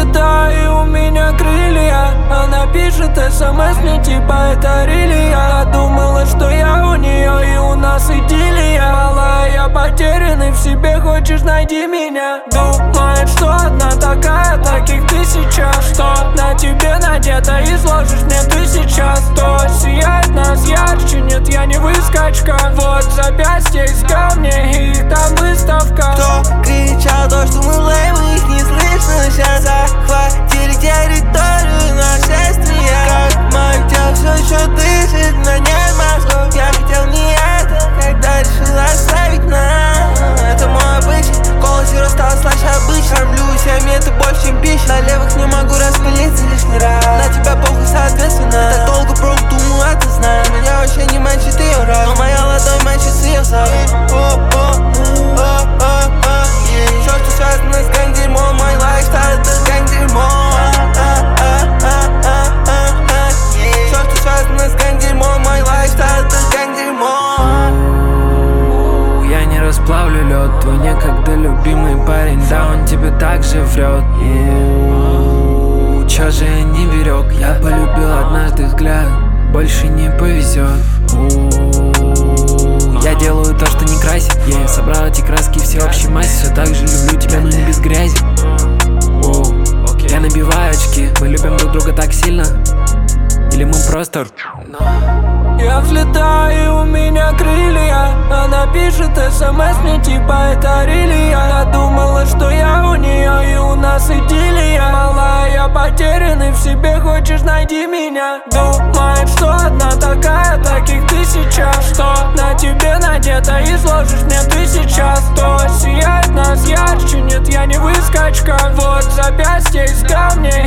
взлетаю, и у меня крылья. Она пишет смс мне типа это Рилия. Я думала, что я у нее и у нас идиллия. Малая, я потерянный в себе, хочешь найди меня. Думает, что одна такая, таких тысяча. Что на тебе надето, изложишь мне ты сейчас. То сияет нас ярче, нет, я не выскочка. Вот запястье из камня, и их там выставка. Кто кричал то, что мы леймы, их не слышно. Сейчас захватили территорию нашествия. Как мое тело все еще дышит, но нет мозгов. Я хотел не это, когда решил оставить нас. Это мой обычай, голос и стал слаще обычно. Кормлюсь, я мне это больше, чем пища. На левых не могу распылиться лишний раз. На тебя похуй, соответственно. Так долго брок, думаю, это знаю. Меня вообще не мочит ее раз, но моя ладонь мочит ее зал. Все, что связано с ганг-дерьмом, мой лайфстайл это ганг-дерьмо. Все, что связано с ганг-дерьмом, мой лайфстайл это ганг-дерьмо. Я не расплавлю лед, твой некогда любимый парень, да он тебе так же врет. Чё же я не берег, я полюбил однажды взгляд, больше не повезет. Я делаю то, что не красит. Я собрал эти краски всеобщей массе. Все так же люблю тебя, но не без грязи. Я набиваю очки. Мы любим друг друга так сильно. Или мы просто... Я взлетаю, и у меня крылья. Она пишет смс мне типа это Рилия. Я думала, что я у нее и у нас идиллия. Малая, я потерянный в себе, хочешь найди меня. Думает, что одна такая, таких тысяча. Что на тебе надето, изложишь мне ты сейчас. То сияет нас ярче, нет, я не выскочка. Вот запястье из камня,